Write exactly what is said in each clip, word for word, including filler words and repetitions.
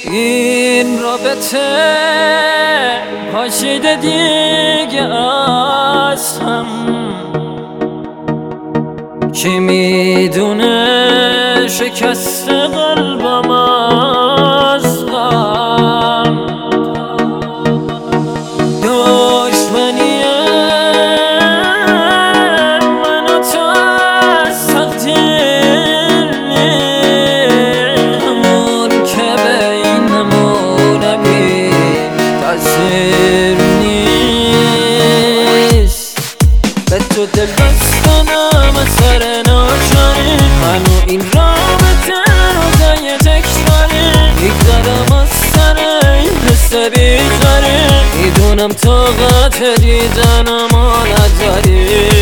این رابطه پاشیده دیگه از هم، کی میدونه شکست قلبم از غم. دشمنی من و تو از تقدیر نیست، همون که بینمونم این تأثیر نیست. به تو دل بستنم از سر ناچاری، من و این رابطه روزای تکراری، میگذرم از سر این حس بیزاری، میدونم طاقت دیدنمو نداری.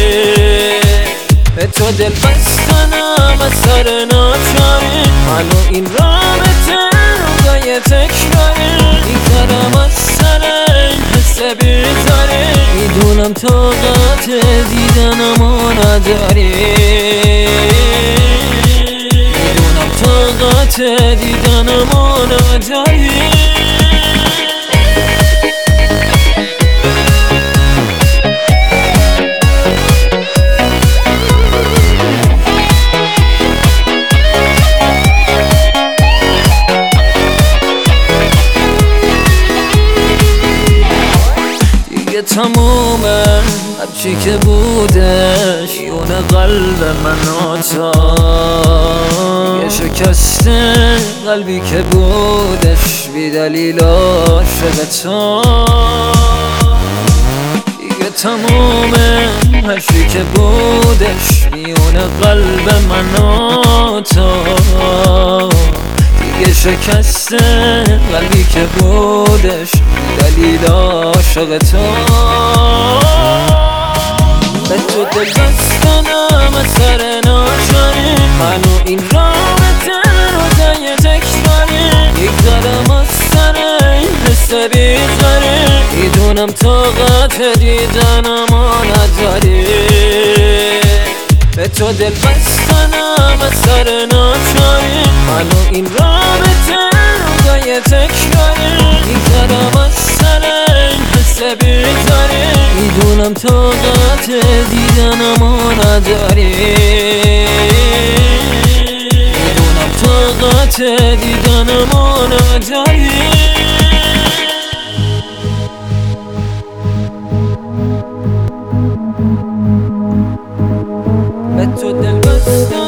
به تو دل بستنم از سر ناچاری، من و این رابطه روزای تکراری، میگذرم از سر این حس بیزاری، میدونم طاقت دیدنمو نداری. میدونم طاقت دیدنمو نداری. تمومه هرچی که بودش، یون قلب من و تو یه شکسته قلبی که بودش، بی دلیل عاشق تو. دیگه تمومه هرچی که بودش، یون قلب من و تو یه شکسته قلبی که بودش، دلیل عاشق تو. به تو دل بستنم از سر ناچاری، من و این رابطه روزای تکراری، میگذرم از سر این حس بیزاری، میدونم طاقت دیدنمو نداری. به تو دل بستنم از سر ناچاری، من و این رابطه روزای تکراری، میگذرم از سر این حس بیزاری، میدونم طاقت دیدنمو نداری. میدونم طاقت دیدنمو نداری. به تو دل بستم